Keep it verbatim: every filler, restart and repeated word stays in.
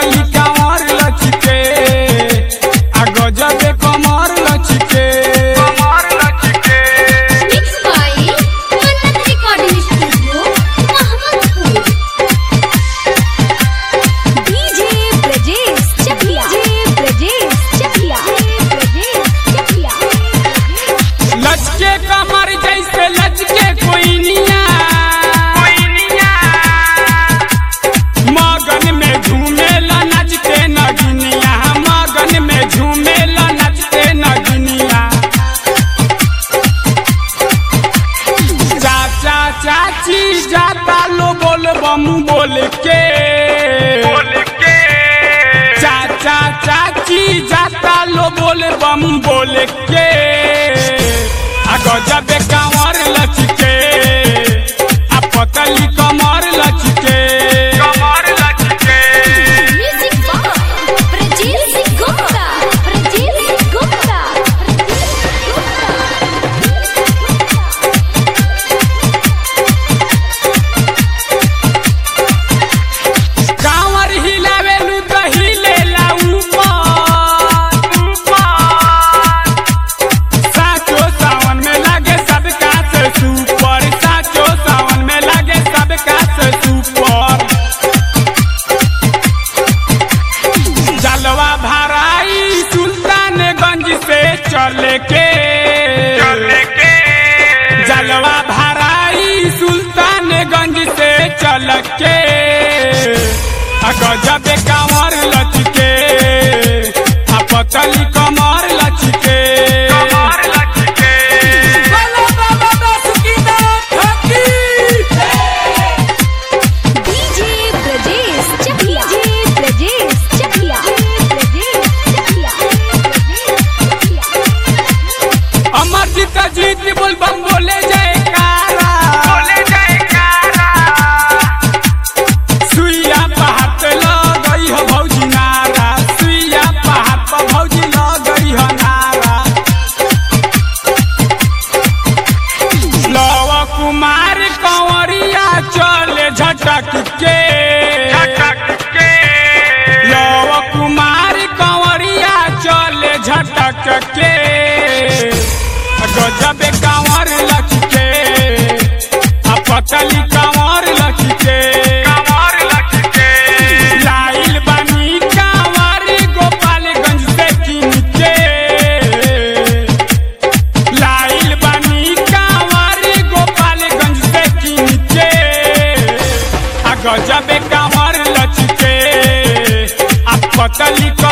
पतली कमर लचके आ गजबे कमर लचके कमर लचके। Mix by Mannat recording studio Mohammadpur. DJ Brajesh Chakia DJ Brajesh Chakia Brajesh Chakia. लचके कमर जैसे लचके कोइनिया कोइनिया मगन में झूमेला नचते नगिनिया मगन में झूमेला नचते नगिनिया। चाचा चाची जाता लो बोल बम बोल के बोल के चाचा चाची जाता लो बोल बम बोल के आ गजबे कमर लचके आ पतली कमर लचके कमर लचके। Music by Brajesh Gupta Brajesh Gupta. कांवर हिलावे लू तो हिलेला ऊपर ऊपर साचो सावन में लागे सबका से सुपर साचो सावन में लागे सबका से सुपर। जलवा भराई सुल्तानगंज से चले के चले के जलवा भराई सुल्तानगंज से चल के आ गजबे कमर लचके आ पतली कमर लचके कमर लचके। बोलो बाबा बासुकीनाथ की। DJ Brajesh Chakia DJ Brajesh Chakia Brajesh Chakia Brajesh Chakia. अमरजीत जीत बोल बम बोले जयकारा बोले जयकारा। सुइया पहाड़ लगई हो भौजी नारा सुइया पहाड़ पर भौजी लगई हो नारा। लव कुमार कंवरिया चले झटक के झटक के लव कुमार कंवरिया चले झटक के गजबे कंवर लचके आ पतली कंवर लचके कंवर लचके। लाइल बनी कंवर गोपालगंज से किन के लाइल बनी कंवर गोपालगंज से किन के आ गजबे कंवर लचके आ पतली